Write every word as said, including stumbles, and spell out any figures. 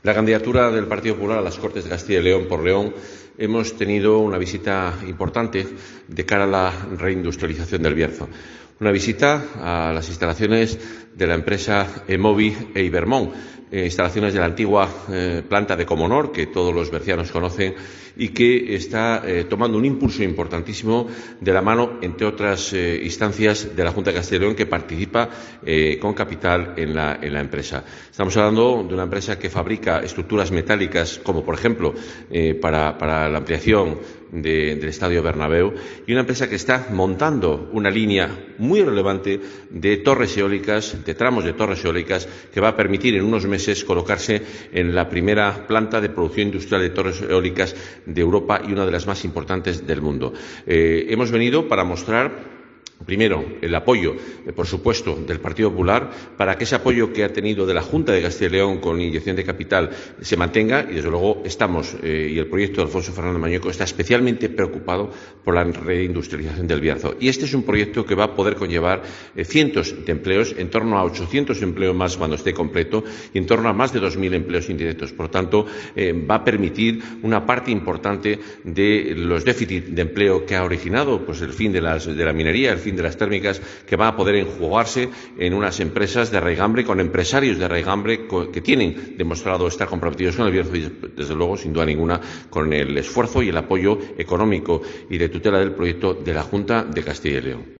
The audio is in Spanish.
La candidatura del Partido Popular a las Cortes de Castilla y León por León hemos tenido una visita importante de cara a la reindustrialización del Bierzo. Una visita a las instalaciones de la empresa Emovi e Ibermón, eh, instalaciones de la antigua eh, planta de Comonor, que todos los bercianos conocen y que está eh, tomando un impulso importantísimo de la mano, entre otras eh, instancias, de la Junta de Castilla y León, que participa eh, con capital en la, en la empresa. Estamos hablando de una empresa que fabrica estructuras metálicas, como por ejemplo eh, para, para la ampliación de, del Estadio Bernabéu, y una empresa que está montando una línea muy relevante de torres eólicas, de tramos de torres eólicas, que va a permitir en unos meses colocarse en la primera planta de producción industrial de torres eólicas de Europa y una de las más importantes del mundo. Eh, hemos venido para mostrar, primero, el apoyo, eh, por supuesto, del Partido Popular para que ese apoyo que ha tenido de la Junta de Castilla y León con inyección de capital se mantenga y, desde luego, estamos, eh, y el proyecto de Alfonso Fernández Mañueco está especialmente preocupado por la reindustrialización del Bierzo. Y este es un proyecto que va a poder conllevar eh, cientos de empleos, en torno a ochocientos empleos más cuando esté completo y en torno a más de dos mil empleos indirectos. Por lo tanto, eh, va a permitir una parte importante de los déficits de empleo que ha originado pues, el fin de, las, de la minería, el fin de las térmicas, que va a poder enjugarse en unas empresas de raigambre, con empresarios de raigambre que tienen demostrado estar comprometidos con el Bierzo y, desde luego, sin duda ninguna, con el esfuerzo y el apoyo económico y de tutela del proyecto de la Junta de Castilla y León.